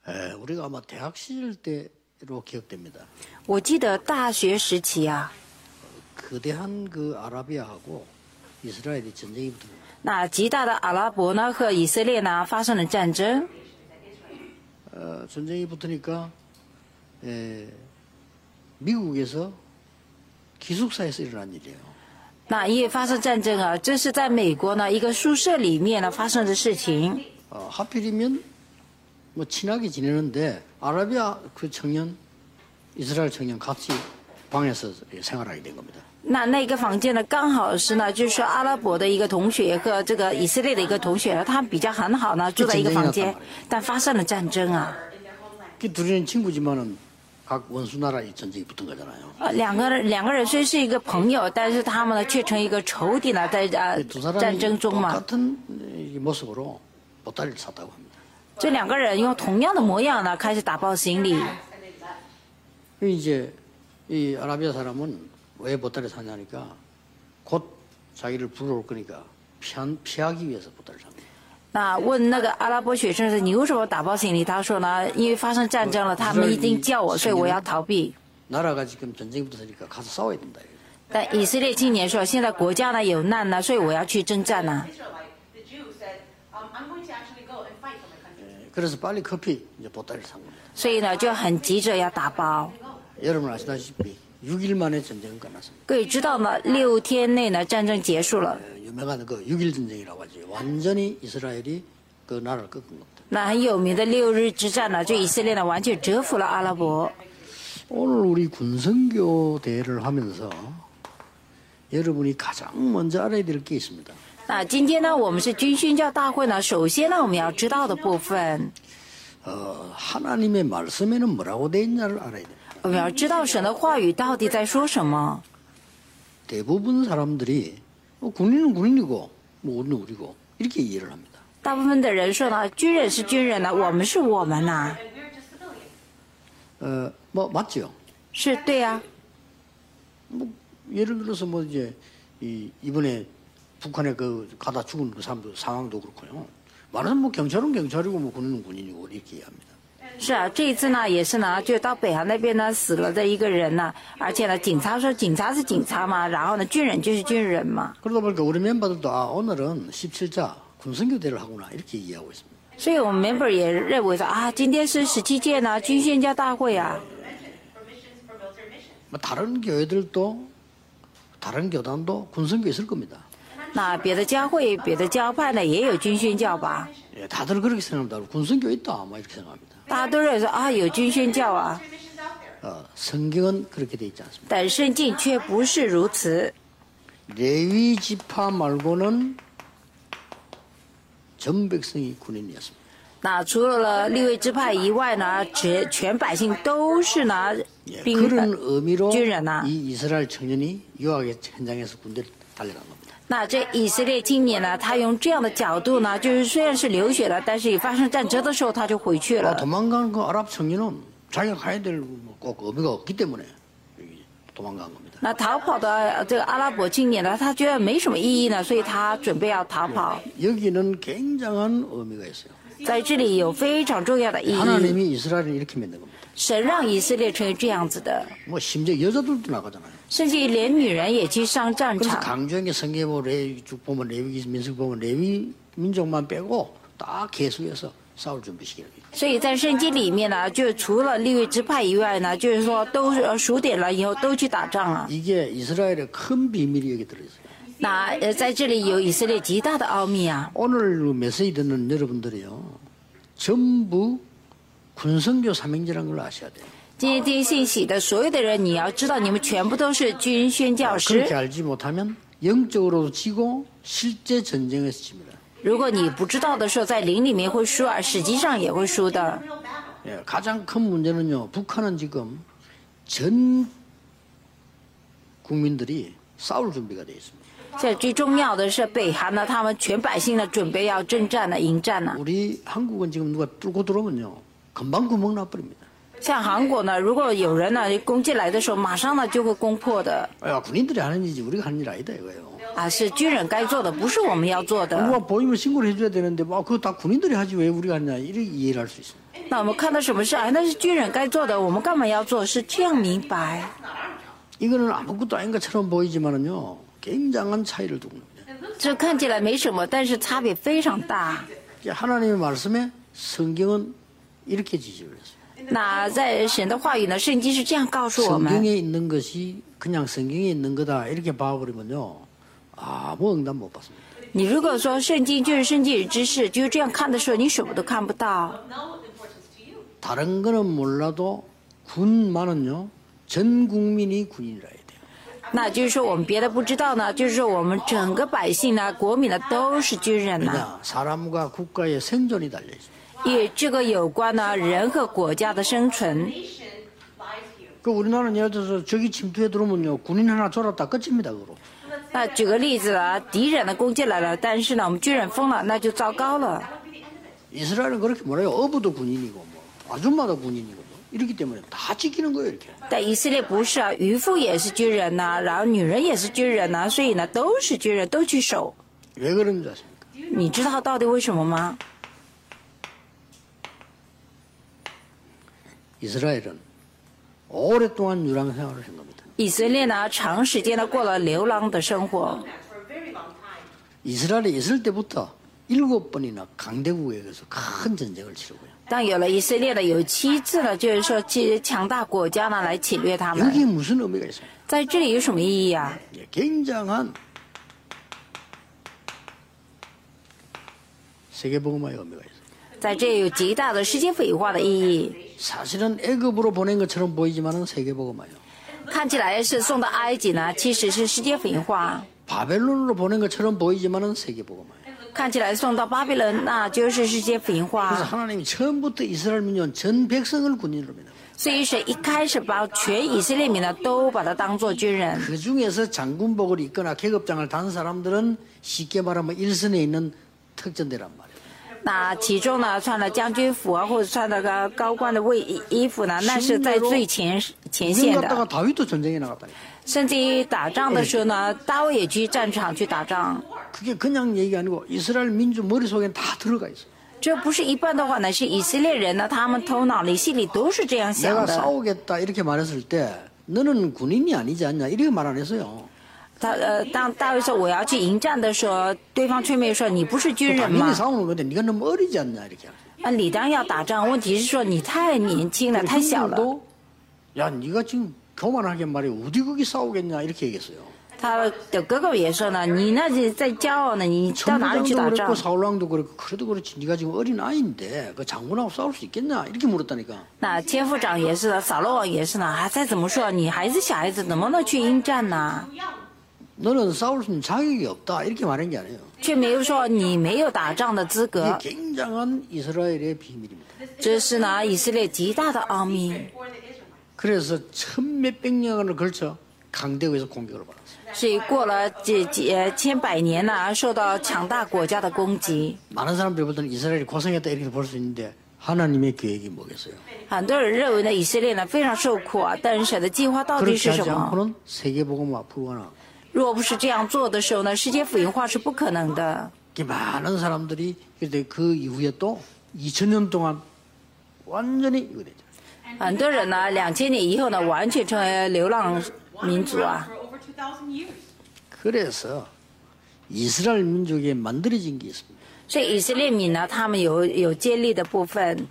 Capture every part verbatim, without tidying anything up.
에, 우리가 아마 대학 시절 때로 기억됩니다. 我记得大学时期啊， 거대한 그 아라비아하고 이스라엘이 전쟁이 붙습니다. 那极大的阿拉伯呢和以色列呢发生了战争。 어, 전쟁이 붙으니까 에, 미국에서 기숙사에서 일어난 일이에요. 那因为发生战争啊，这是在美国呢一个宿舍里面呢发生的事情。 어, 하필이면 뭐 친하게 지내는데 아라비아 그 청년, 이스라엘 청년 같이 방에서 생활하게 된 겁니다. 那那个房间呢，刚好是呢，就是说阿拉伯的一个同学和这个以色列的一个同学呢，他们比较很好呢，住在一个房间，但发生了战争啊。 그 둘이는 친구지만은 각 원수 나라의 전쟁이 붙은 거잖아요. 呃，两个人两个人虽是一个朋友，但是他们呢却成一个仇敌呢，在呃 두 战 사람이 争中嘛。 똑같은 모습으로 보따리를 샀다고 합니다. 这两个人用同样的模样呢，开始打包行李。 이제 이 아라비아 사람은 왜 보따리 샀냐니까 곧 자기를 불러올 거니까 피한, 피하기 위해서 보따리를 삽니다. 那问那个阿拉伯学生是你为什么打包行李？他说呢，因为发生战争了，他们一定叫我，所以我要逃避。 나라가 지금 전쟁이 붙었으니까 가서 싸워야 된다. 但以色列青年说，现在国家呢有难呢，所以我要去征战呢。 그래서 빨리 커피 이제 보따리를 산 겁니다. 所以呢就很急着要打包。 여러분 아시다시피 육 일 만에 전쟁은 끝났습니다. 各位知道呢，六天内呢战争结束了。 유명한 그 육 일 전쟁이라고 하죠. 완전히 이스라엘이 그 나라를 꺾은 겁니다. 那很有名的六日之战呢，就以色列呢完全折服了阿拉伯。 오늘 우리 군선교 대회를 하면서 여러분이 가장 먼저 알아야 될 게 있습니다. 那今天呢，我们是军宣教大会呢，首先呢我们要知道的部分， 어, 하나님의 말씀에는 뭐라고 돼 있냐를 알아야 됩니다. 我们要知道神的话语到底在说什么。 대부분 사람들이 뭐 군인은 군인이고 뭐 우리는 우리고 이렇게 이해를 합니다. 大部分的人说呢，军人是军人呢，我们是我们呐， 어, 뭐 맞죠? 是对啊。 뭐 예를 들어서 뭐 이제 이 이번에 북한에 그 가다 죽은 그 사람도 상황도 그렇고요. 말하자면 뭐 경찰은 경찰이고 뭐 군인은 군인이고 이렇게 이해합니다. 是啊，这一次呢也是呢，就到北韩那边呢死了的一个人呢，而且呢警察说警察是警察嘛，然后呢军人就是军人嘛。 그러다 보니까 우리 멤버들도 아 오늘은 십칠 자 군선교대를 하구나 이렇게 이해하고 있습니다. 所以我们 member 也认为说啊，今天是十七届呢军宣教大会啊。 뭐 다른 교회들도 다른 교단도 군선교 있을 겁니다. 那别的教会、别的教派呢也有军宣教吧？ 예, 다들 그렇게 생각합니다. 군선교 있다 뭐 이렇게 생각합니다. 大家都认为说啊有军宣教啊， 어, 성경은 그렇게 돼 있지 않습니다. 但圣经却不是如此。 레위 지파 말고는 전 백성이 군인이었습니다. 那除了立位支派以外呢，全全百姓都是呢 예, 兵 그런 의미로 军人呐。 이 이스라엘 청년이 유학의 현장에서 군대를 달려간 겁니다. 那这以色列青年呢，他用这样的角度呢，就是虽然是流血了，但是也发生战争的时候他就回去 어, 了。 도망간 그 아랍 청년은 자기가 가야 될 꼭 의미가 없기 때문에 도망간 겁니다. 那逃跑的这个阿拉伯青年呢，他觉得没什么意义呢，所以他准备要逃跑。 여기는 굉장한 의미가 있어요. 在这里有非常重要的意义， 하나님이 이스라엘을 이렇게 만든 겁니다. 神让以色列成为这样子的， 뭐 심지어 여자들도 나가잖아요. 甚至于连女人也去上战 그래서 场。 강조한 게 성경에 보면 레위 쭉 보면 레위 민석 보면 레위 민족만 빼고 딱 개수해서 싸울 준비시키는 거예요. 所以在圣经里面呢，就除了利未支派以外呢，就是说都呃数点了以后都去打仗了。 이게 이스라엘의 큰 비밀이 여기 들어있어요. 那呃在这里有以色列极大的奥秘啊！ 오늘 메시지 듣는 여러분들이요. 전부 군선교 삼형제라는 걸 아셔야 돼요. 今天听信息的所有的人，你要知道，你们全部都是军宣教 그렇게 师。 알지 못하면 영적으로도 지고 실제 전쟁에서 집니다. 如果你不知道的时候，在灵里面会输，而实际上也会输的。 예, 가장 큰 문제는요. 북한은 지금 전 국민들이 싸울 준비가 돼 있습니다. 现在最重要的是，北韩呢，他们全百姓呢准备要征战了、迎战了。 우리 한국은 지금 누가 뚫고 들어오면요. 금방 구멍 나버립니다. 像韩国呢，如果有人呢攻击来的时候，马上呢就会攻破的。 야, 군인들이 하는 일이지 우리가 하는 일 아니다 이거예요. 啊，是军人该做的，不是我们要做的。 누가 보이면 신고를 해줘야 되는데 뭐 그거 다 군인들이 하지 왜 우리가 하냐 이렇게 이해를 할 수 있습니다. 那我们看到什么事啊？那是军人该做的，我们干嘛要做？是这样明白。 이거는 아무것도 아닌 것처럼 보이지만은요 굉장한 차이를 두고 있습니다. 这看起来没什么，但是差别非常大。 하나님의 말씀에 성경은 이렇게 지시를 했어요. 那在神的话语呢，圣经是这样告诉我们： 성경에 있는 것이 그냥 성경에 있는 거다 이렇게 봐버리면요 아무 응답 못 받습니다. 你如果说圣经就是圣经里知识，就是这样看的时候，你什么都看不到。 다른 거는 몰라도 군만은요 전 국민이 군인이라 해야 돼요. 那就是说我们别的不知道呢，就是说我们整个百姓呢，国民呢都是军人呐。 왜냐 사람과 국가의 생존이 달려 있습니다. 因为这个有关呢人和国家的生存。 그 우리나라는 예를 들어서 저기 침투해 들어오면요 군인 하나 졸았다 끝입니다 그로. 那举个例子啊，敌人的攻击来了，但是呢我们军人疯了，那就糟糕了。 이스라엘은 그렇게 몰라요. 어부도 군인이고 뭐 아줌마도 군인이고 뭐 이렇기 때문에 다 지키는 거예요 이렇게. 但以色列不是啊，渔夫也是军人呐、然后女人也是军人呐、所以呢都是军人，都去守。 왜 그런지 아십니까? 你知道到底为什么吗？ 이스라엘은 오랫동안 유랑 생활을 한 겁니다. 以色列呢长时间的过了流浪的生活。 이스라엘에 있을 때부터 일곱 번이나 강대국에게서 큰 전쟁을 치르고요. 当有了以色列的有七次呢，就是说其强大国家呢来侵略他们。 여기에 무슨 의미가 있어요? 在这里有什么意义啊？ 예, 굉장한 세계복음화의 의미가 있어요. 在这里有极大的世界腐化的意义。 사실은 애굽으로 보낸 것처럼 보이지만은 세계복음화예요. 看起来是送到埃及呢，其实是世界腐化。 바벨론으로 보낸 것처럼 보이지만은 세계복음화예요. 看起来送到巴比伦，那就是世界腐 그래서 化。 하나님이 처음부터 이스라엘 민족 전 백성을 군인으로 믿어요. 所以神一开始把全以色列民呢都把他当做军人。 그 중에서 장군복을 입거나 계급장을 단 사람들은 쉽게 말하면 일선에 있는 특전대란 말이에요. 那其中呢，穿了将军服啊，或者穿了个高官的卫衣服呢，那是在最前前 구경 线 갔다가 的。 다윗도 전쟁에 나갔다니. 甚至于打仗的时候呢，大卫也去战场去打仗。 그게 그냥 얘기 아니고 이스라엘 민족 머릿속에 다 들어가 있어요. 这不是一般的话呢，是以色列人呢，他们头脑里、心里都是这样 내가 想的。 싸우겠다 이렇게 말했을 때 너는 군인이 아니지 않냐 이렇게 말 안 했어요. 他呃，当大卫说我要去迎战的时候，对方却没有说你不是军人 당연히 吗？ 싸우는 건데 네가 너무 어리지 않냐 이렇게. 啊，理当要打仗，问题是说你太年轻了，太小了。 형들도 야 네가 지금 교만하게 말해 어디 거기 싸우겠냐 이렇게 얘기했어요. 他的哥哥也说呢，你那是在骄傲呢，你到哪里去 청부장도 打 그랬고 仗？ 사울왕도 그랬고 그래도 그렇지 네가 지금 어린 아이인데 그 장군하고 싸울 수 있겠냐 이렇게 물었다니까. 那千夫长也是的，扫罗王也是呢，还再怎么说，你还是小孩子，怎么能去应战呢？ 너는 싸울 수 있는 자격이 없다 이렇게 말한 게 아니에요. 却没有说你没有打仗的资 이게 格。 굉장한 이스라엘의 비밀입니다. 这是呢以色列极大的奥秘。 그래서 천몇백 년을 걸쳐 강대국에서 공격을 받았어요. 所以过了几几呃千百年呢，受到强大国家的攻击。 많은 사람들이 볼 때는 이스라엘이 고생했다 이렇게 볼 수 있는데 하나님의 계획이 뭐겠어요? 很多人认为呢，以色列呢非常受苦啊，但是神的计划到底 그렇게 是 하지 什么？ 않고는 세계복음화 불가능. 若不是这样做的时候呢，世界福音化是不可能的。 많은 사람들이 그때 그 이후에 또 이천 년 동안 완전히 이거 되죠. 很多人呢，两千年以后呢，完全成为流浪民族啊。 그래서 이스라엘 민족에 만들어진 게 있습니다. 所以以色列民呢，他们有有建立的部分，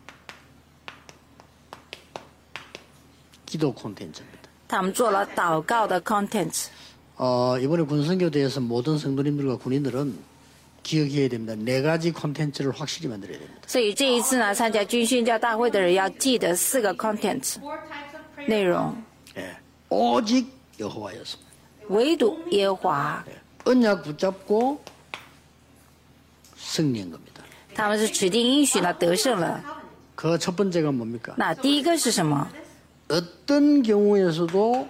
기도 콘텐츠입니다. 他们做了祷告的 content。 어, 이번에 군성교대에서 모든 성도님들과 군인들은 기억해야 됩니다. 네 가지 콘텐츠를 확실히 만들어야 됩니다. 所以这一次呢，参加军宣教大会的人要记得四个 content 内容， 예, 오직 여호와였습니다. 唯独耶和华， 예, 언약 붙잡고 승리한 겁니다. 他们是指定应许呢得胜了。 그 첫 번째가 뭡니까? 那第一个是什么？ 어떤 경우에서도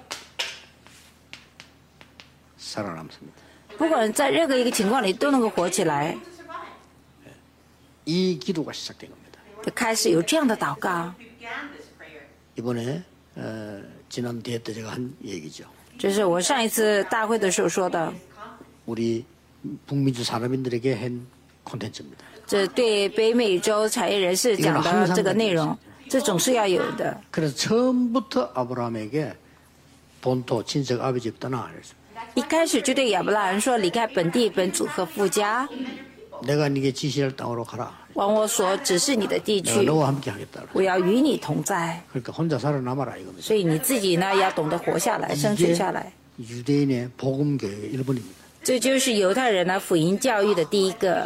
살아남습니다. 不管在任何一个情况里都能够活起来， 이 기도가 시작된 겁니다. 就开始有这样的祷告。 이번에 어, 지난 대회 때 제가 한 얘기죠. 这是我上一次大会的时候说的， 우리 북민주 산업인들에게 한 콘텐츠입니다. 这对北美洲产业人士讲的这个内容，这总是要有的。 그래서 처음부터 아브라함에게 본토 친척 아버지 집 떠나 그랬어요. 一开始就对亚伯拉罕说：“离开本地、本族和父家， 내가 네게 지시할 땅으로 가라. 往我所指示你的地 내가 去， 너와 함께 하겠다. 我要与你同在。 그러니까 혼자 살아남아라 이겁니다. 所以你自己呢，要懂得活下来，生存 이게 下来。 유대인의 복음교회의 일본입니다. 这就是犹太人呢福音教育的第一个。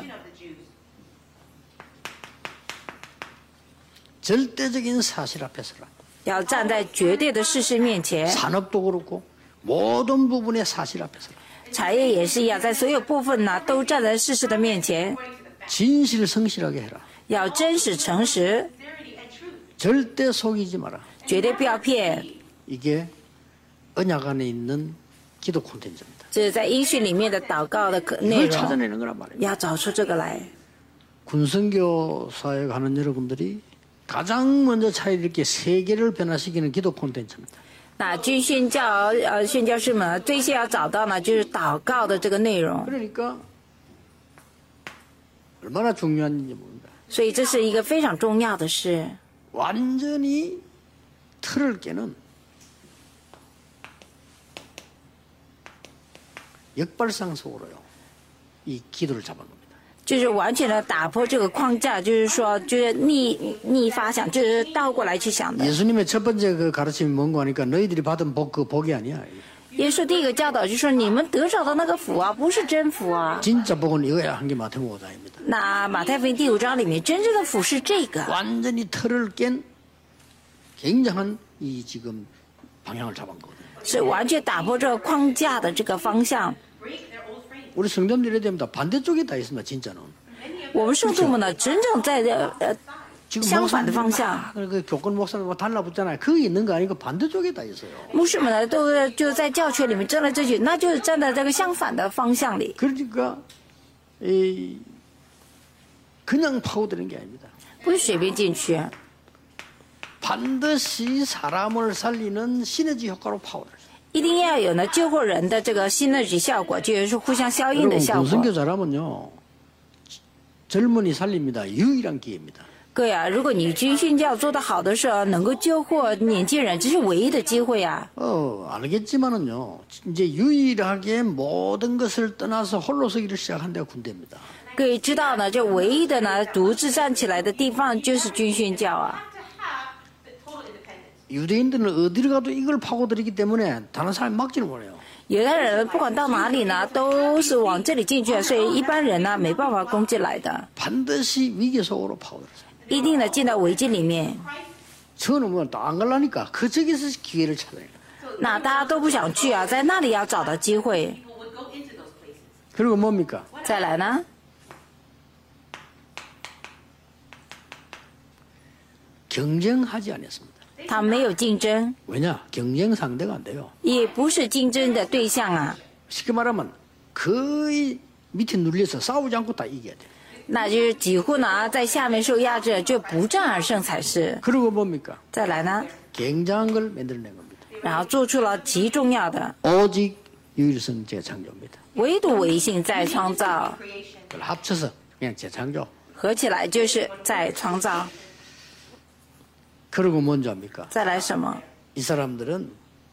절대적인 사실 앞에서라. 要站在绝对的事实面前， 산업도 그렇고 모든 부분의 사실 앞에서라. 产业也是一样，在所有部分呢都站在事实的面前， 진실 성실하게 해라. 要真实诚实， 절대 속이지 마라. 绝对不要骗。 이게 언약 안에 있는 기도 콘텐츠입니다. 这是在音讯里面的祷告的可内 이걸 容， 찾아내는 거란 말이에요. 要找出这个来。 군선교사에 가는 여러분들이 가장 먼저 차이를 있게 세계를 변화시키는 기도 콘텐츠입니다. 那军宣教呃宣教士们最先要找到呢，就是祷告的这个内容， 그러니까 얼마나 중요한지 모릅니다. 所以这是一个非常重要的事。 완전히 틀을 깨는 역발상속으로요. 이 기도를 잡아놓습니다. 就是完全的打破这个框架，就是说，就是逆逆发想，就是倒过来去想的。 예수님의 첫 번째 그 가르침이 뭔가 하니까 너희들이 받은 복 그 복이 아니야. 耶稣第一个教导就是说，你们得着的那个福啊，不是真福啊。 진짜 복은 이거야 한 게 마태복음 오 장입니다. 那马太福音第五章里面，真正的福是这个， 완전히 틀을 깬 굉장한 이 지금 방향을 잡은 거거든요. 是完全打破这个框架的这个方向。 우리 성도들이 이래야 됩니다. 반대쪽에 다 있습니다. 진짜는. 我们圣徒们呢，真正在呃 지금 相反的 목사님들 方向。 막 그 교권 목사님 뭐 달라붙잖아요. 거기 있는 거 아니고 반대쪽에 다 있어요. 牧师们呢，都就在教区里面争来争去，那就是站在这个相反的方向里， 그러니까 이 그냥 파고드는 게 아닙니다. 不是随便进去， 반드시 사람을 살리는 시너지 효과로 파고들어요. 一定要有呢救活人的这个시너지效果，就是互相效应 여러분 的效果。 군선교 잘하면요. 젊은이 살립니다. 유일한 기회입니다. 各位啊，如果你军训教做得好的时候，能够救活年轻人，这是唯一的机会啊。 어, 알겠지만은요. 이제 유일하게 모든 것을 떠나서 홀로 서기를 시작한 데가 군대입니다. 各位知道呢，这唯一的呢独自站起来的地方就是军训教啊。 유대인들은 어디를 가도 이걸 파고들이기 때문에 다른 사람이 막지를 못해요. 犹太人不管到哪里呢，都是往这里进去，所以一般人呢没办法攻进来的， 반드시 위기 속으로 파고들어요. 一定的进到危机里面。 저는 뭐 또 안 가려니까 그 저기서 기회를 찾아요. 那大家都不想去啊，在那里要找到机会。 그리고 뭡니까? 再来呢， 경쟁하지 않았습니다. 他没有竞争， 왜냐? 경쟁 상대가 안 돼요. 也不是竞争的对象啊， 쉽게 말하면 거의 밑에 눌려서 싸우지 않고 다 이겨야 돼요. 那就是几乎呢在下面受压制，就不战而胜才是。 그리고 뭡니까? 再来呢， 굉장한 걸 만들어낸 겁니다. 然后做出了极重要的， 오직 유일성 재창조입니다. 唯独唯性再创造， 그걸 합쳐서 그냥 재창조. 合起来就是再创造。 그리고 뭔지 압니까? 再来什么？ 이 사람들은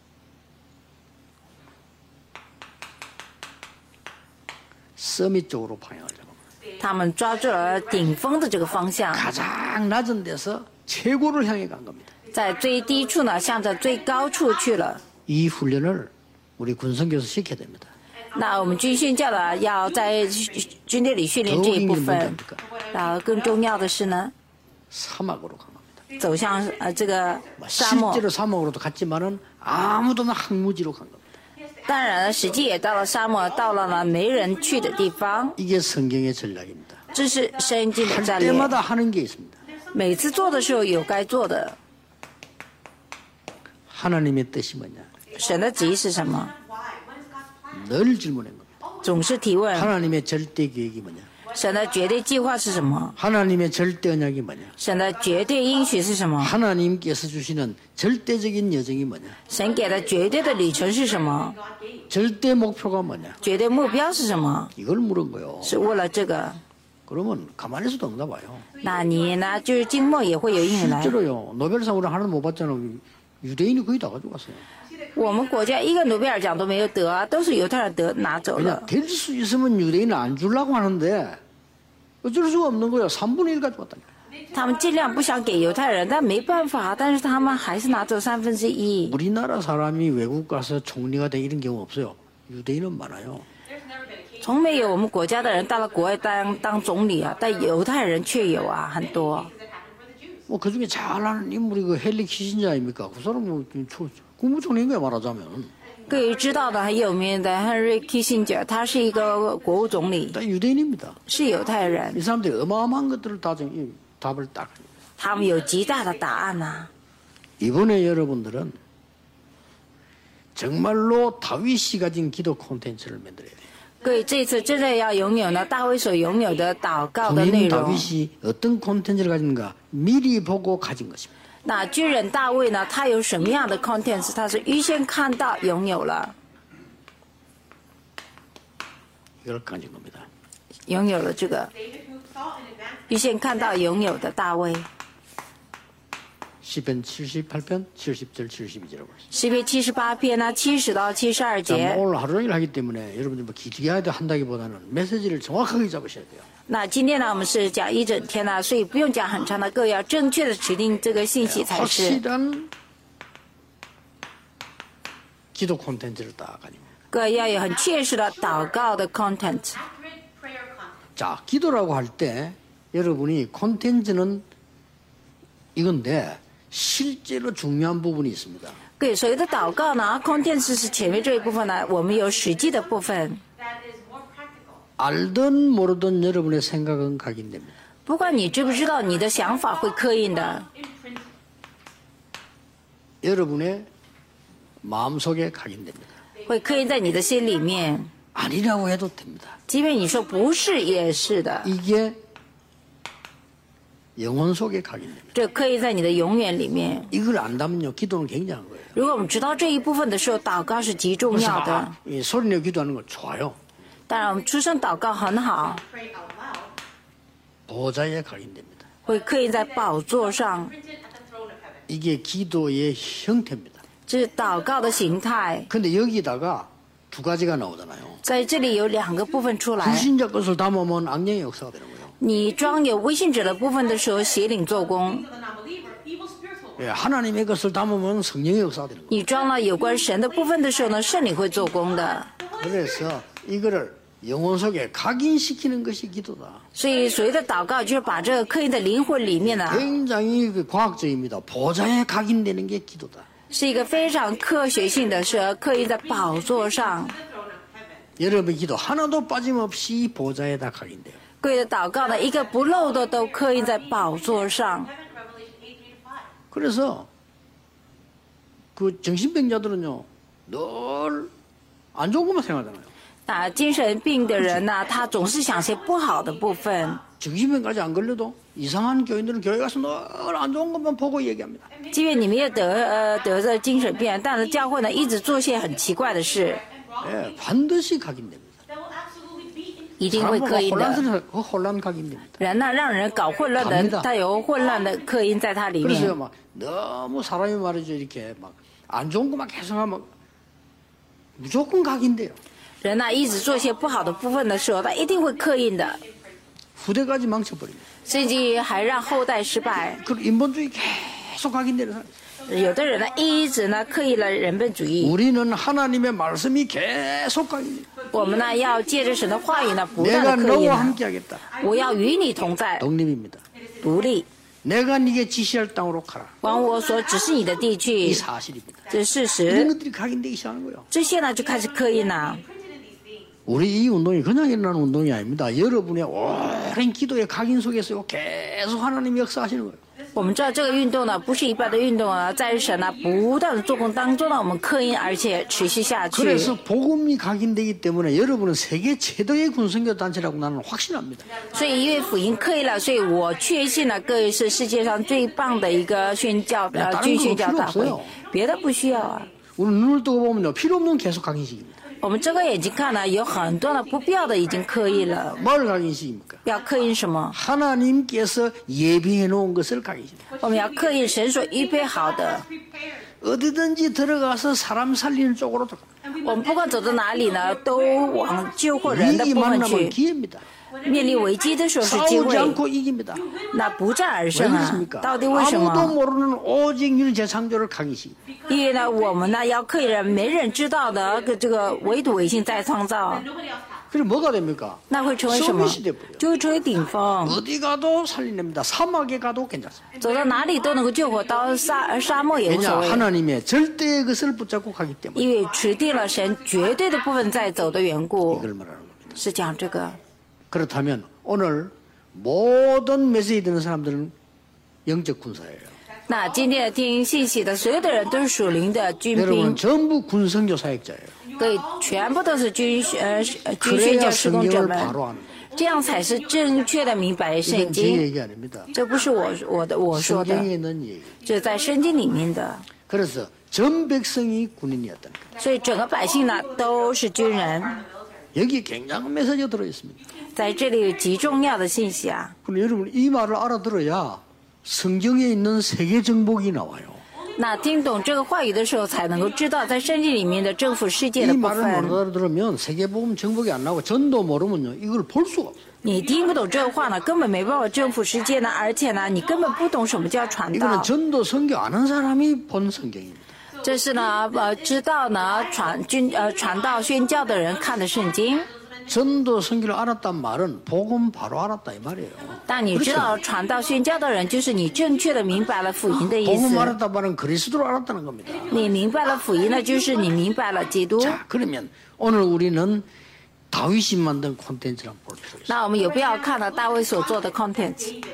서밋 쪽으로 방향을 잡아요. 他们抓住了顶峰的这个方向， 가장 낮은 데서 최고를 향해 간 겁니다. 在最低处呢向着最高处去了。 이 훈련을 우리 군성교에서 시켜야 됩니다. 那我们军训教的要在军队里训练这一部分，然后更重要的是呢， 사막으로 간 겁니다. 走向呃这个沙漠。 실제로 사막으로도 갔지만은 아무도 항무지로 간 겁니다. 当然了，实际也到了沙漠，到了呢没人去的地方。 이게 성경의 전략입니다. 这是圣经的 할 战略。 때마다 하는 게 있습니다. 每次做的时候有该做的。 하나님의 뜻이 뭐냐? 神的旨意是什么？ 늘 질문한 겁니다. 总是提问。 하나님의 절대 계획이 뭐냐? 神的绝对计划是什么？ 하나님의 절대 언약이 뭐냐? 神的绝对应许是什么？ 하나님께서 주시는 절대적인 여정이 뭐냐? 神给的绝对的旅程是什么？ 절대 목표가 뭐냐? 绝对目标是什么？ 이걸 물은 거요. 是为了这个。 그러면 가만히 있어도 응답 와요. 那你呢？就是静默也会有应允来。 실제로요. 노벨상 우리 하나도 못 받잖아요. 유대인이 거의 다 가져갔어요. 我们国家一个诺贝尔奖都没有得啊，都是犹太人得拿走 그냥 了。 될 수 있으면 유대인은 안 주려고 하는데 어쩔 수가 없는 거예요. 삼분의 일 가져갔다니까. 他们尽量不想给犹太人，但没办法，但是他们还是拿走三分之一。 우리나라 사람이 외국 가서 총리가 돼 이런 경우 없어요. 유대인은 많아요. 从没有我们国家的人到了国外当当总理啊，但犹太人却有啊，很多。 뭐 그중에 잘 아는 인물이 그 헨리 키신저 아닙니까? 그 사람 뭐 초- 국무총리인 거야 말하자면. 各位知道的很有名的 Henry Kissinger， 他是一个国务总理， 다 유대인입니다. 是犹太人， 이 사람들이 어마어마한 것들을 다 정, 이 답을 딱. 他们有极大的答案呐、啊。 이번에 여러분들은 정말로 다윗이 가진 기도 콘텐츠를 만들어야 돼요. 各位这次真的要拥有呢大卫所拥有的祷告的内 군인 容。 다윗이 어떤 콘텐츠를 가진가 미리 보고 가진 것입니다. 那巨人大卫呢？他有什么样的 contents？ 他是预先看到拥有了， 이걸 가진 겁니다. 拥有了这个，预先看到拥有的大卫。 시편 칠십팔 편 칠십 절 칠십이 절이라고 했습니다. 诗篇七十八篇呢，七十到七十二 자, 节。 뭐 오늘 하루 종일 하기 때문에 여러분들 뭐 기특해 한다기보다는 메시지를 정확하게 잡으셔야 돼요. 那今天呢，我们是讲一整天呢，所以不用讲很长的，各位要正确的指定这个信息才是。 확실한 기도 콘텐츠를 딱 가지고. 各位要有很切实的祷告的 content。 자, 기도라고 할 때 여러분이 콘텐츠는 이건데 실제로 중요한 부분이 있습니다. 各位所谓的祷告呢 ，content 是前面这一部分呢，我们有实际的部分。 알든 모르든 여러분의 생각은 각인됩니다. 不管你知不知道，你的想法会刻印的， 여러분의 마음속에 각인됩니다. 会刻印在你的心里面。 아니라고 해도 됩니다. 即便你说不是，也是的， 이게 영혼 속에 각인됩니다. 这刻印在你的永远里面。 이걸 안다면요, 기도는 굉장한 거예요. 如果我们知道这一部分的时候，祷告是极重 그래서 要的。 아, 이 소리내어 기도하는 거 좋아요. 当然，我们出声祷告很好， 보좌에 각인됩니다. 会刻印在宝座上， 이게 기도의 형태입니다. 这是祷告的形态。 근데 여기다가 두 가지가 나오잖아요. 在这里有两个部分出来， 불신자 것을 담으면 악령의 역사가 되는 거예요. 你装有微信者的部分的时候，邪灵做工； 예, 하나님의 것을 담으면 성령의 역사가 되는 거예요. 你装了有关神的部分的时候呢，圣灵会做工的。 그래서 이거를 영혼 속에 각인시키는 것이 기도다. 所以所谓的祷告，就是把这个刻印在灵魂里面呢， 굉장히 그 과학적입니다. 보좌에 각인되는 게 기도다. 是一个非常科学性的，是刻印在宝座上。 여러분의 기도 하나도 빠짐없이 보좌에다 각인돼요. 各位的祷告呢，一个不漏的都刻印在宝座上。 그래서 그 정신병자들은요 늘 안 좋은 것만 생각하잖아요. 那精神病的人呢，他总是想些不好的部分。 정신병까지 안 걸려도 이상한 교인들은 교회 가서 늘 안 좋은 것만 보고 얘기합니다. 即便你们也得呃得着精神病，但是教会呢一直做些很奇怪的事， 예, 반드시 각인됩니다. 一定会刻印的。 혼란스러워, 그 혼란 각인됩니다. 人呢让人搞混乱的，他有混乱的刻印在他里 그래서요 面。 막 너무 사람이 말이죠 이렇게 막 안 좋은 것만 계속 하면 무조건 각인돼요. 人呢一直做些不好的部分的时候，他一定会刻印的， 후대까지 망쳐버립니다. 甚至还让后代失败。 그 인본주의 계속 각인되는 사람. 有的人呢一直呢刻意了人本主义。 우리는 하나님의 말씀이 계속 각인돼요. 我们呢要借着神的话语呢不断 내가 的刻印 너와 呢。 함께하겠다. 我要与你同在， 독립입니다. 独立， 내가 네게 지시할 땅으로 가라. 往我所指示你的地 이 去， 사실입니다. 这是事 이런 实。 것들이 각인되기 시작하는 거예요. 这些呢就开始刻印了。 우리 이 운동이 그냥 일어나는 운동이 아닙니다. 여러분의 오랜 기도의 각인 속에서 계속 하나님이 역사하시는 거예요. 我们知道这个运动呢，不是一般的运动啊，在神呢不断的做工当中呢，我们刻印，而且持续下去。 그래서 복음이 각인되기 때문에 여러분은 세계 최대의 군선교 단체라고 나는 확신합니다. 所以因为福音刻印了，所以我确信了各位是世界上最棒的一个宣教呃军宣教大会，别的不需要啊。 오늘 눈을 뜨고 보면요, 필요 없는 계속 각인식입니다. 我们睁开眼睛看呢，有很多的不必要的已经刻印了。 뭘 각인식입니까? 要刻印什么？ 하나님께서 예비해 놓은 것을 각인식입니다. 我们要刻印神所预备好的。 어디든지 들어가서 사람 살리는 쪽으로 들어가. 我们不管走到哪里呢，都往救活人的 위기 部分 만나면 去。 기회입니다. 面临危机的时候是机 싸우지 会， 않고 이깁니다. 那不战而 왜 胜啊！ 그렇습니까? 到底为什 아무도 么？ 모르는 오직 일 재창조를 각인식. 因为呢，我们呢要刻印人没人知道的个这个唯独唯心再创造， 그럼 뭐가 됩니까? 那会成为什么 서밋이 돼버려요. ？ 就会成为顶峰， 어디 가도 살리냅니다. 사막에 가도 괜찮습니다. 走到哪里都能够救活，到沙沙漠也无 왜냐 所谓。 하나님의 절대의 것을 붙잡고 가기 때문에 因为持定了神绝对的部分在走的缘故， 이걸 말하는 겁니다. 是讲这个。 그렇다면 오늘 모든 메시지 듣는 사람들은 영적 군사예요. 那今天听信息的所有的人都是属灵的军 여러분 兵， 전부 군성교 사역자예요. 各位全部都是军呃军宣 그래야 教施工者 성경을 们， 바로 하는 거예요. 这样才是正确的明白圣 이건 제 经。 얘기 아닙니다. 这不是我我的我说的， 성경에 있는 얘기. 这在圣经里面的。 그래서 전 백성이 군인이었다는 거예요. 所以整个百姓呢都是军人， 여기 굉장한 메시지가 들어있습니다. 在这里有极重要的信息啊！ 그런데 여러분 이 말을 알아들어야 성경에 있는 세계 정복이 나와요. 那听懂这个话语的时候，才能够知道在圣经里面的征服世界的 이 部 말을 分。 못 알아들으면 세계복음 정복이 안 나고 전도 모르면요 이걸 볼 수가 없어요. 你听不懂这个话呢，根本没办法征服世界呢，而且呢，你根本不懂什么叫传 이거는 道。 전도 선교 아는 사람이 본 성경입니다. 这是呢，呃，知道呢传军呃传道宣教的人看的圣经。 전도 선교를 알았단 말은 복음 바로 알았다 이 말이에요. 但你知道传道宣教的人，就是你正确的明白了福音的意 복음 思。 알았단 말은 그리스도를 알았다는 겁니다. 你明白了福音呢，就是你明白了基督。 자, 그러면 오늘 우리는 다윗이 만든 콘텐츠를 한번 볼 필요가 있어요. 那我们有必要看到大卫所做的 content。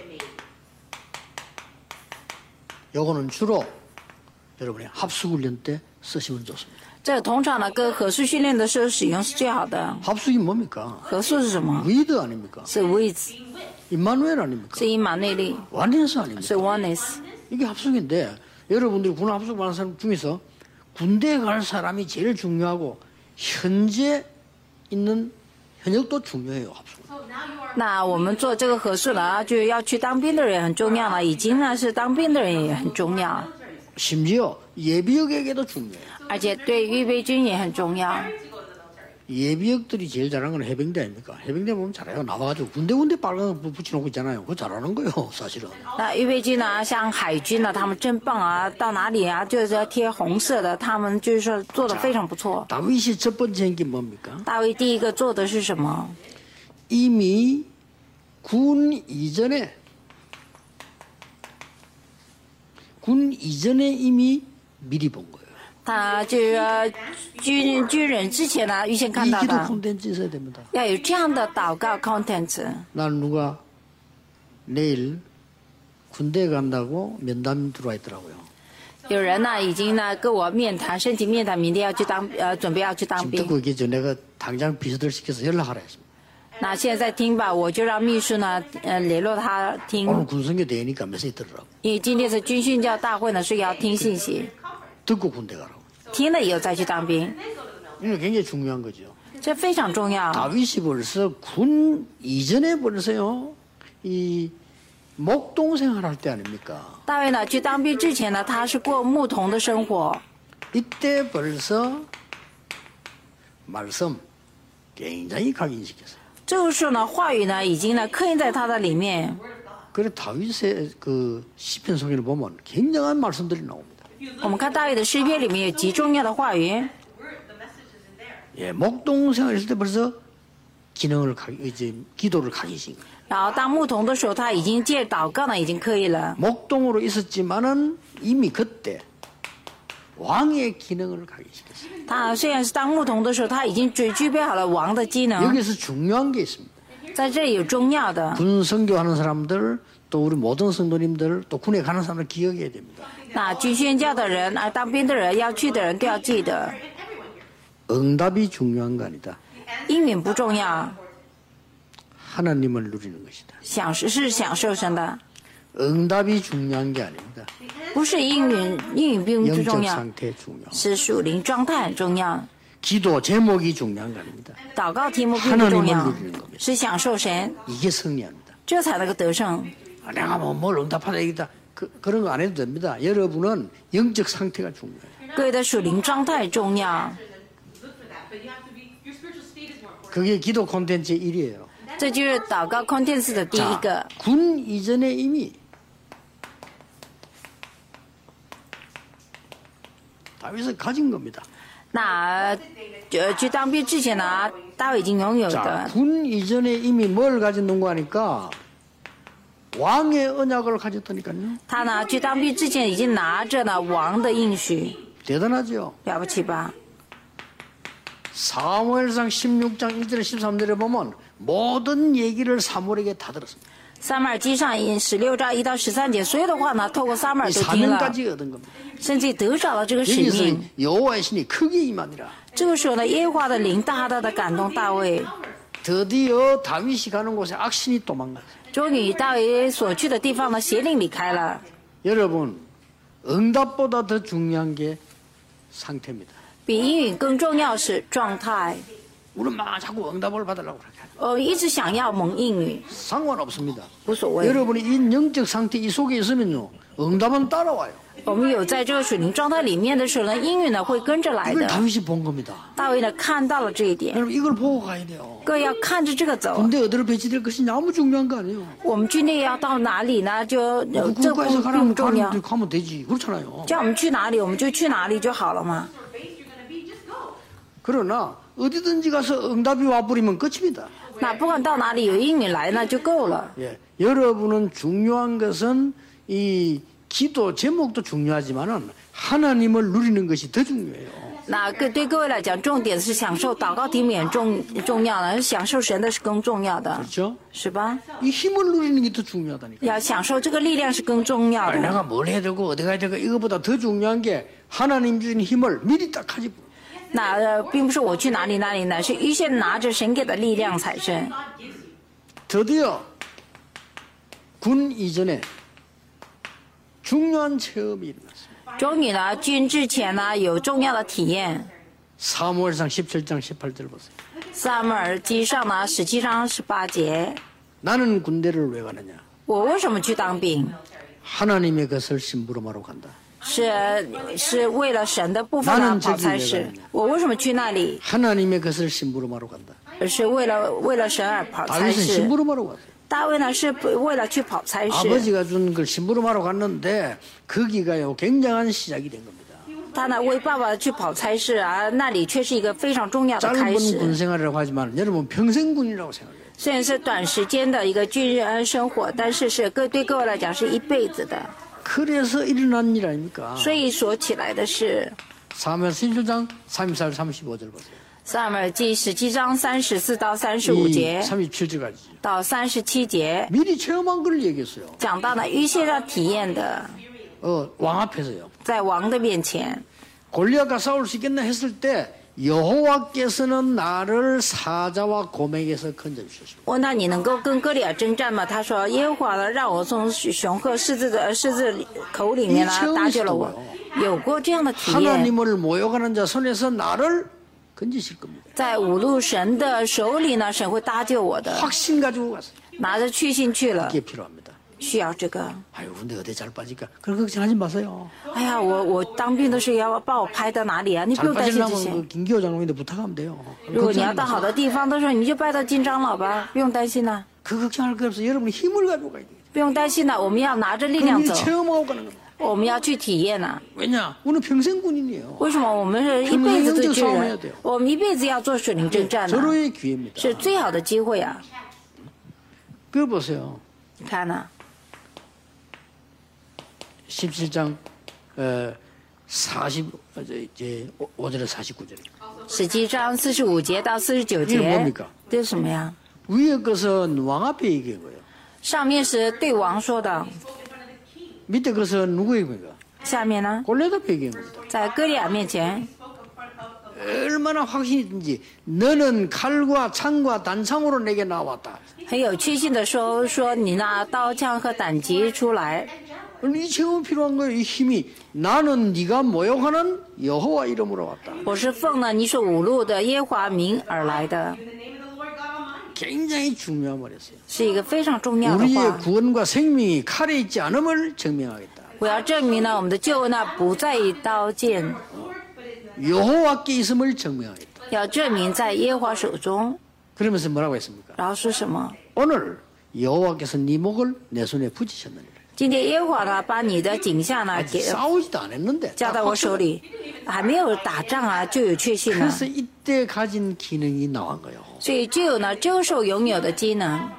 요거는 주로 여러분의 합숙훈련 때 쓰시면 좋습니다. 这通常呢，跟合宿训练的时候使用是最好的。 합숙이 뭡니까? 合宿是什么？ 위드 아닙니까? 是 with， 임마누엘 아닙니까? 是以马内利， 완전스 아닙니까? 是 oneness。 이게 합숙인데 여러분들이 군 합숙 받는 사람 중에서 군대 갈 사람이 제일 중요하고 현재 있는 현역도 중요해요. 합숙. 那我们做这个合宿呢，就要去当兵的人也很重要了，已经呢是当兵的人也很重要， 심지어 예비역에게도 중요해요. 而且对预备军也很重要。 예비역들이 제일 잘하는 건 해병대 아닙니까? 해병대 보면 잘해요. 나와가지고 군데군데 빨간 거 붙여놓고 있잖아요. 그거 잘하는 거예요, 사실은. 那预备军呢，像海军呢，他们真棒啊，到哪里啊就是要贴红色的，他们就是说做的非常不错。 다윗이 첫 번째 한 게 뭡니까? 大卫第一个做的是什么？ 이미 군 이전에 군 이전에 이미 미리 본 거예요. 他就是说军军人之前呢，预先看 이 到 기도 的， 콘텐츠 있어야 됩니다. 要有这样的祷告 content。 난 누가 내일 군대 간다고 면담 들어와 있더라고요. 有人呢已经呢跟我面谈，申请面谈，明天要去当呃准备要去当 지금 兵。 듣고 계죠. 내가 당장 비서들 시켜서 연락하라 했습니다. 那现在听吧，我就让秘书呢呃联络他听， 오늘 군성교 대회니까 메시지 들으라고. 因为今天是军训教大会呢，所以要听信息， 듣고 군대 가라고. 听了以后再去当兵， 이거 굉장히 중요한 거죠. 这非常重要。 다윗이 벌써 군 이전에 벌써요. 이 목동 생활할 때 아닙니까? 大卫呢去当兵之前呢，他是过牧童的生活， 이때 벌써 말씀 굉장히 각인시켰어요. 这个时候呢，话语呢已经呢刻印在他的里面。 그래 다윗의 그 시편 속에를 보면 굉장한 말씀들이 나옵니다. 我们看大卫的诗篇里面有极重要的话语。 예, 목동 생활했을 때 벌써 기능을 각, 이제 기도를 각인신 거예요. 然后当牧童的时候，他已经借祷告呢，已经刻印了。 목동으로 있었지만은 이미 그때 왕의 기능을 가기시켰어요. 他虽然是当牧童的时候，他已经具具备好了王的技能。 여기서 중요한 게 있습니다. 在这里有重要的。 군 선교하는 사람들 또 우리 모든 성도님들 또 군에 가는 사람들 기억해야 됩니다. 那军宣教的人，啊，当兵的人，要去的人都要记得， 응답이 중요한 거 아니다. 应允不重要， 하나님을 누리는 것이다. 享受是享受神的， 응답이 중요한 게 아닙니다. 不是应允，应允并不重 영적 要， 상태 중요. 是属灵状态很重要。 기도 제목이 중요한 거 아닙니다. 祷告题目并不重要 하나님을 누리는 겁니다. ， 是享受神， 이게 승리합니다. 这才能够得胜。 아, 내가 뭐 뭘 응답하다 얘기다. 그, 그런 거 안 해도 됩니다. 여러분은 영적 상태가 중요해요. 各位的属灵状态重要， 그게 기도 콘텐츠 일이에요. 这就是祷告 contents 的第一 자, 个。 군 이전에 이미 다윗은 가진 겁니다. 那呃，去当兵之前呢，大卫已经拥有 자, 的。 군 이전에 이미 뭘 가졌는가 하니까 왕의 언약을 가졌다니까요. 他呢，去当兵之前已经拿着呢王的应许， 대단하죠. 了不起吧？ 사무엘상 십육 장 일 절 십삼 절에 보면 모든 얘기를 사무엘에게 다 들었습니다. 撒母耳记上十六章一到十三节，所有的话呢，透过撒母耳 이 都听了， 사명까지 얻은 겁니다. 甚至得着了这个使 여기서 命。 여호와의 신이 크게 임하니라. 这个时候呢，耶和华的灵大大的感动大卫， 드디어 다윗이 가는 곳에 악신이 도망갔어요. 终于大卫所去的地方呢，邪灵离开了。 여러분, 응답보다 더 중요한 게 상태입니다. 比应允更重要是状态。 우리는 막 자꾸 응답을 받으려고 그렇게 하죠. 呃，一直想要蒙应允， 상관없습니다. 无所谓。 여러분이 이 영적 상태 이 속에 있으면요, 응답은 따라와요. 我们有在这个水灵状态里面的时候呢，应允呢会跟着来 이걸 的。 다윗이 본 겁니다. 大卫呢看到了这一点， 여러분 이걸 보고 가야 돼요. 各位要看着这个走。 군대 어디로 배치될 것이 너무 중요한 거 아니에요. 我们军队要到哪里呢？就呃这不 국가에서 并 가라면 不重要 가면 ， 가면 되지. 그렇잖아요. 叫我们去哪里我们就去哪里就好了嘛。 그러나 어디든지 가서 응답이 와버리면 끝입니다. 那不管到哪里有应允来呢就够了。 예, 여러분은 중요한 것은 이 기도 제목도 중요하지만은 하나님을 누리는 것이 더 중요해요. 那各对各位来讲，重点是享受祷告题目也重重要的，享受神的是更重要的， 그렇죠? 是吧？ 이 힘을 누리는 게 더 중요하다니까. 要享受这个力量是更重要 아니, 的。 내가 뭘 해야 되고 어디 가야 되고 이거보다 더 중요한 게 하나님 주신 힘을 미리 딱 가지고 那呃，并不是我去哪里哪里呢，是预先拿着神给的力量才是。 드디어 군 이전에 중요한 체험이 일어났습니다. 终于呢，军之前呢有重要的体验。 사무엘상 십칠 장 십팔 절 보세요. 撒母耳记上呢十七章十八节， 나는 군대를 왜 가느냐? 我为什么去当兵？ 하나님의 것을 심부름하러 간다. 是是为了神的部分呢 나는 跑 저기 差 왜 事 가느냐 。 我为什么去那里？ 하나님의 것을 심부름하러 간다. 而是为了为了神而跑差 다윗은 事。 심부름하러 갔어요. 大卫呢是为了去跑差事， 아버지가 준 걸 심부름하러 갔는데 거기가요 굉장한 시작이 된 겁니다. 他呢为爸爸去跑差事啊，那里却是一个非常重要的开 짧은 始。 군 생활이라고 하지만 여러분 평생 군이라고 생각해요. 虽然是短时间的一个军人生活，但是是各对各位来讲是一辈子的。 그래서 일어난 일 아닙니까? 所以说起来的是 사무엘 십칠 장 삼십사 절 삼십오 절 보세요. 撒母耳记十七章三十四到三十五 이 节 삼십칠 절까지 到三十七节， 미리 체험한 걸 얘기했어요. 讲到了预先要体验的， 어, 왕 앞에서요. 在王的面前， 골리앗과 싸울 수 있겠나 했을 때 여호와께서는 나를 사자와 곰에게서 건져주셨습니다. 问他你能够跟歌利亚征战吗？他说耶和华呢让我从熊和狮子的狮子口里面呢搭救了我，有过这样的体验。 하나님을 모욕하는 자 손에서 나를 건지실 겁니다. 在五路神的手里呢，神会搭救我的， 확신 가지고 갔어요. 拿着去信去了， 이게 필요합니다. 需要这个。 아유, 근데 어디 잘 빠질까? 그런 걱정하지 마세요. 哎呀，我我当兵的时候要把我拍到哪里啊？你不 잘 用担心这些。 빠지려면 그 김기호 장로님한테 부탁하면 돼요. 如果你要 걱정하지 到好 마세요. 的地方的时候，你就拜到金长老吧，不用担心呐、 그 걱정할 거 없어요. 여러분이 힘을 가지고 가야 돼요. 不用担心呐、我们要拿着力 그 量 미리 走， 체험하고 가는 겁니다. 我们要去体验呐、 왜냐? 우리는 평생 군인이에요. 为什么我们是一辈子的军 평생영적싸움해야 人 돼요 ？ 我们一辈子要做水灵征战呢、 절호의 기회입니다. 是最好的机会啊！ 그거 보세요. 你看呐、 십칠 장 어, 사십 이제 오 절에 사십구 절에 十七章四十五节到四十九 이게 节 뭡니까? ， 这是什么呀？ 위에 것은 왕 앞에 얘기한 거예요. 上面是对王说的， 밑에 것은 누구의 겁니까? 下面呢， 골리앗 앞에 얘기한 겁니다. 在歌利亚面前， 얼마나 확신이 있든지 너는 칼과 창과 단창으로 내게 나왔다. 很有确信的说说你拿刀枪和胆戟出来， 이 체험이 필요한 거예요. 이 힘이 나는 네가 모욕하는 여호와 이름으로 왔다. 我是奉了你所侮辱的耶和华名而来的， 굉장히 중요한 말이었어요. 是一个非常重要的 우리의 话。 구원과 생명이 칼에 있지 않음을 증명하겠다. 我要证明呢，我们的救恩呢不在于刀剑， 여호와께 있음을 증명하겠다. 要证明在耶和华手中。 그러면서 뭐라고 했습니까? 然后说什么？ 오늘 여호와께서 네 목을 내 손에 붙이셨느니라. 今天耶和华呢把你的景象呢 아직 给 싸우지도 않았는데 交到我手 딱 里，还没有打仗啊就有确信了， 그래서 이때 가진 기능이 나온 거예요. 所以就有呢这时候拥有的机能。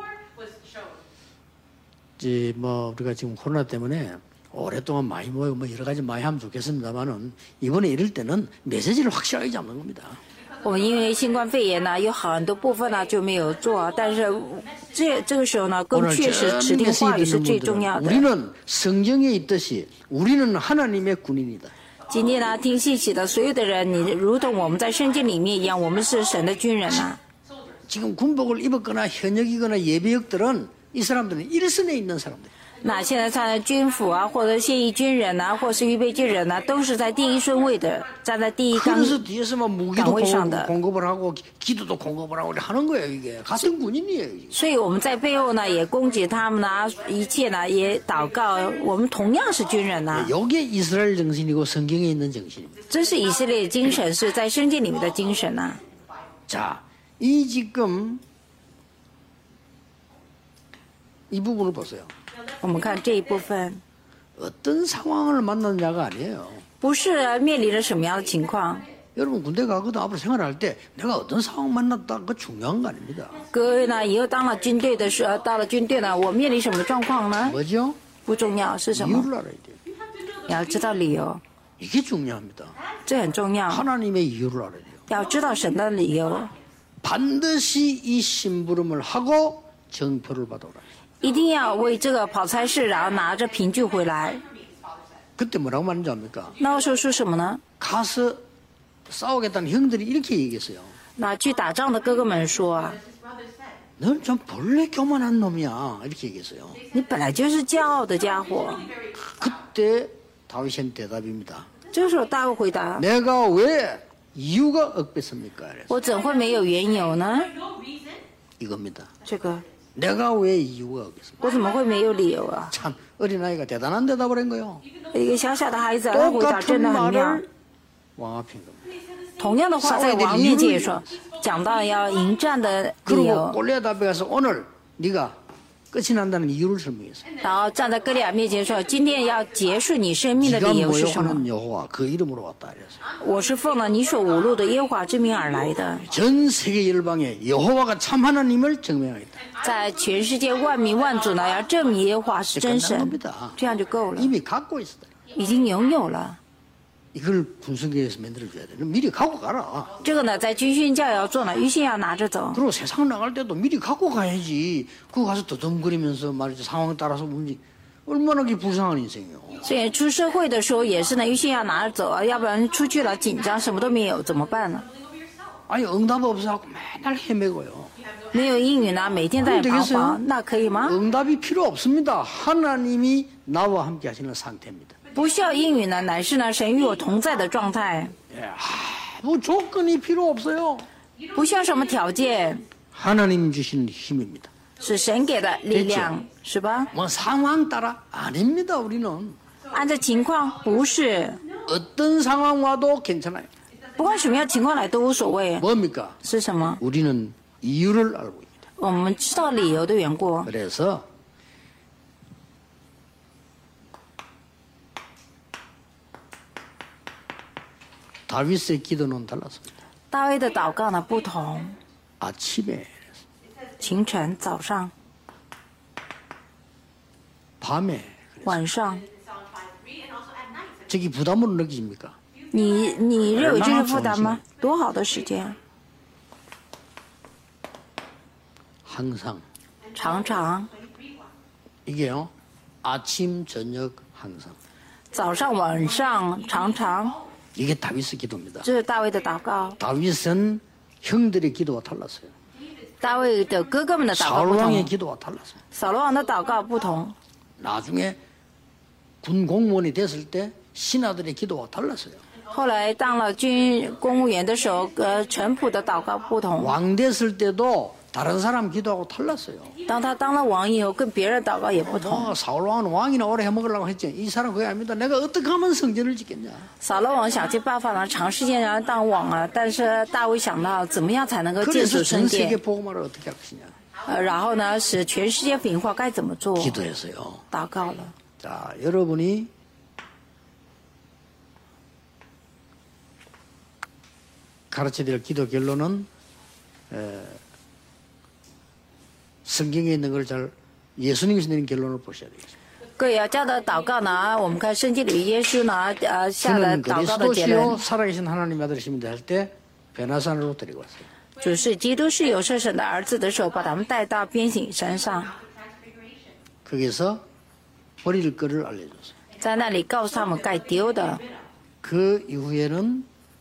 이제 뭐 우리가 지금 코로나 때문에 오랫동안 많이 모이고 뭐 여러 가지 많이 하면 좋겠습니다만은 이번에 이럴 때는 메시지를 확실하게 잡는 겁니다. 我们因为新冠肺炎呢，有很多部分呢就没有做，但是这这个时候呢，更 오늘 确实 전 指定 메시지 话语是 듣는 最重要 분들은 的。 우리는 성경에 있듯이 우리는 하나님의 군인이다. 今天呢，听信息的所有的人，你如同我们在圣经里面一样，我们是神的军人呐、 지금 군복을 입었거나 현역이거나 예비역들은 이 사람들은 일선에 있는 사람들. 那现在穿的军服啊，或者现役军人呐、或是预备军人呐、都是在第一顺位的，站在第一岗 그래서 뒤에서만 무기도 岗位上 공급, 的。 공급을 하고 기도도 공급을 하고 하는 거예요. 이게 같은 군인이에요. 이게. 所以我们在背后呢，也攻击他们呐，一切呢也祷告，我们同样是军人呐、 이게 이스라엘 정신이고 성경에 있는 정신입니다. 这是以色列精神，是在圣经里面的精神呐、 자, 이 지금 이 부분을 보세요. 我们看这一部分， 어떤 상황을 만난 자가 아니에요. 不是面临着什么样的情况。 여러분 군대 가거든 앞으로 생활할 때 내가 어떤 상황 만났다 그거 중요한 거 아닙니다. 各位呢，以后当了军队的时候，到了军队呢，我面临什么状况呢？ 뭐죠? 不重要，是什么？ 이유를 알아야 돼요. 你要知道理由， 이게 중요합니다. 这很重要。 하나님의 이유를 알아야 돼요. 要知道神的理由， 반드시 이 심부름을 하고 정표를 받아오라. 一定要为这个跑差事，然后拿着凭据回来。 그때 뭐라고 말하는지 압니까? 那时候说什么呢？ 가서 싸우겠다는 형들이 이렇게 얘기했어요. 那去打仗的哥哥们说啊， 넌 좀 본래 교만한 놈이야. 이렇게 얘기했어요. 你本来就是骄傲的家伙。 그때 다윗의 대답입니다. 这时候大卫回答： 내가 왜 이유가 없겠습니까? 그래서 我怎会没有缘由呢？ 이겁니다. 这个 내가 왜 이유가 없겠습니까? 我怎么会没有理由啊？ 참 어린아이가 대단한 대답을 한 거예요. 一个小小的孩子，他回答 똑같은 真的很妙。 말을 왕 앞인 겁니다. 同样的话在王面前也说，讲到要迎战的理 그리고 由， 골리앗 앞에 가서 오늘 네가 끝이 난다는 이유를 설명했어요. 然后站在歌利亚面前说，今天要结束你生命的 네가 理由是什么？ 모욕하는 여호와 그 이름으로 왔다 그래서 我是奉了你所侮辱的耶和华之名而来的， 전 세계 열방에 여호와가 참 하나님을 증명하겠다. 在全世界万民万族呢，要证明耶和华是真 끝난 神， 겁니다. 这样就够了， 이미 갖고 있어. 已经拥有了。 이걸 군성교회에서 만들어줘야 돼. 미리 갖고 가라. 这个呢，在军训教要做呢，预先要拿着走。 그리고 세상 나갈 때도 미리 갖고 가야지. 그거 가서 더듬거리면서 말이죠. 상황 따라서 움직. 얼마나 그 불쌍한 인생이요. 所以出社会的时候也是呢，预先要拿着走啊，要不然出去了紧张，什么都没有，怎么办呢？ 아니 응답 없어갖고 맨날 헤매고요. 没有应允呢，每天在彷徨，那可以吗？ 응답이 필요 없습니다. 하나님이 나와 함께 하시는 상태입니다. 不需要应允呢，乃是呢神与我同在的状态， 예, 뭐 조건이 필요 없어요. 不需要什么条件， 하나님 주신 힘입니다. 是神给的力量，是吧？ 뭐 상황 따라 아닙니다. 우리는 按照情况不是， 어떤 상황 와도 괜찮아요. 不管什么样情况来都无所谓， 뭡니까? 是什么？ 우리는 이유를 알고 있다. 我们知道理由的缘故， 그래서 다윗의 기도는 달랐습니다. 大卫的祷告呢不同， 아침에, 清晨、早上、 밤에, 晚上， 저기 부담으로 느끼십니까? 你你认为这是负担吗？多好的时间， 항상 常常 이게요. 아침 저녁 항상 早上晚上常常， 이게 다윗의 기도입니다. 这是大卫的祷告。 다윗은 형들의 기도와 달랐어요. 大卫的哥哥们的祷告 사울 不 왕의 同， 기도와 달랐어요. 扫罗王的祷告不同。 나중에 군 공무원이 됐을 때 신하들의 기도와 달랐어요. 后来当了军公务员的时候，呃，臣仆的祷告不同。 왕 됐을 때도 다른 사람 기도하고 달랐어요. 当他当了王以后，跟别人祷告也不同。 어, 사울 왕은 왕이나 오래 해먹으려고 했지. 이 사람 그게 아닙니다. 내가 어떻게 하면 성전을 짓겠냐. 扫罗王想尽办法呢，长时间让他当王啊，但是大卫想到怎么样才能够建 그래서 筑圣 전 세계 殿， 복음화를 어떻게 할 것이냐. 呃，然后呢，使全世界饼化该怎么做？ 기도했어요. 祷告了。 자, 여러분이 가르쳐야 될 기도 결론은 에, 성경에 있는 걸 잘 예수님께서 내린 결론을 보셔야 되겠습니다. 各位要教的祷告呢，我们看圣经里耶稣呢，呃，下了 저는 祷告的结论 그리스도시요 ， 살아계신 하나님 아들이십니다 할 때 베나산으로 데리고 왔어요. 主是基督是有圣神的儿子的时候，把他们带到边境山上， 거기서 버릴 거를 알려줬어요. 在那里告诉他们该丢的。 그 이후에는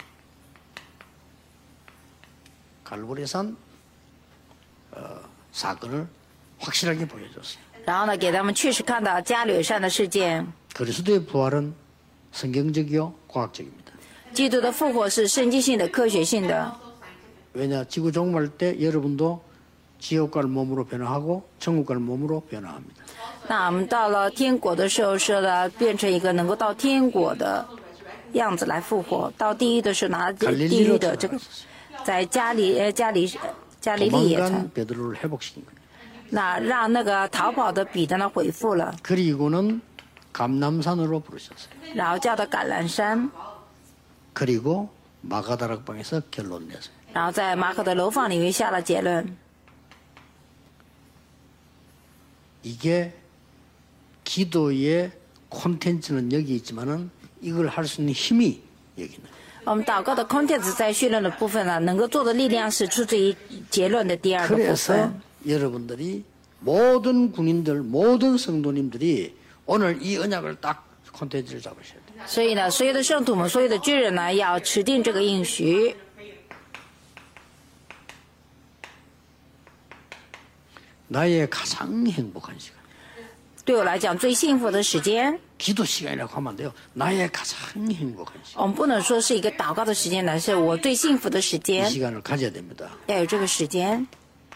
갈보리산 어, 사건을 확실하게 보여줬어요. 然后呢，给他们确实看到加略山的事件。 그리스도의 부활은 성경적이요 과학적입니다. 基督的复活是圣经性的、科学性的。 왜냐 지구 종말 때 여러분도 지옥 갈 몸으로 변화하고 천국 갈 몸으로 변화합니다. 那我们到了天国的时候，是呢，变成一个能够到天国的样子来复活；到地狱的时候，拿地狱的这个，在加利呃加利加利利也成。 도망간 베드로를 회복시킨 거예요. 那让那个逃跑的彼得呢恢复了， 그리고는 감남산으로 부르셨어요. 然后叫到橄榄山， 그리고 마가다락방에서 결론 냈어요. 然后在马可的楼房里面下了结论。 이게 기도의 콘텐츠는 여기 있지만은 이걸 할 수 있는 힘이 여기 있는 거예요. 我们祷告的 content 在训练的部分呢，能够做的力量是出自于结论的第二个部 그래서 分。 여러분들이 모든 군인들, 모든 성도님들이 오늘 이 언약을 딱 콘텐츠를 잡으셔야 돼요. 所以呢，所有的圣徒们，所有的军人呢，要持定这个应许。 나의 가장 행복한 시간. 对我来讲，最幸福的时间， 기도 시간이라고 하면 안 돼요. 나의 가장 행복한 시간. 我们不能说是一个祷告的时间，而是我最幸福的时 이 间， 시간을 가져야 됩니다. 要有这个时间。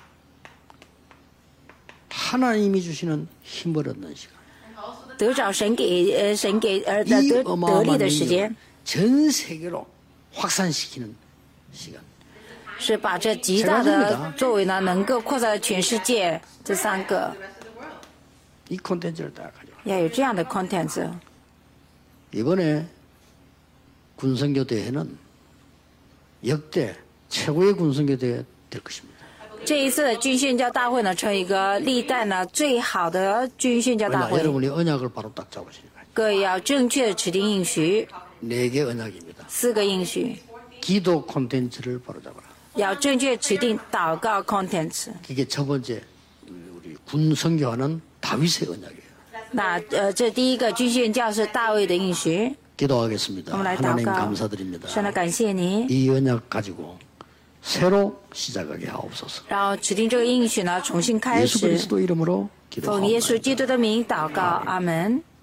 하나님이 주시는 힘을 얻는 시간. 得着神给呃神给呃的 이 得得力 어마어마한 的时 능력을 间， 전 세계로 확산시키는 시간. 是把这极大的作为呢，能够扩散全世界。这三个 이 콘텐츠를 딱 가져. 要有这样的 content。 이번에 군선교 대회는 역대 최고의 군선교 대회 될 것입니다. 这一次的军宣教大会呢，成为一个历代呢最好的军宣教大 왜냐 会。 여러분이 언약을 바로 딱 잡으시니까. 各位要正确的持定应许， 네 개 언약입니다. 四个应许， 기도 콘텐츠를 바로 잡아라. 要正确持定祷告 contents。 그게 첫 번째 우리 군 선교하는 다윗의 언약이에요. 那呃，这第一个军宣教是大卫的应许， 기도하겠습니다. 我们来祷 하나님 告。 감사드립니다. 神的感谢你， 이 언약 가지고 새로 시작하게 하옵소서. 然后指定这个应许呢，重新开 예수 始。 그리스도 이름으로 奉耶稣 기도하옵나이다. 基督的名祷告，阿门。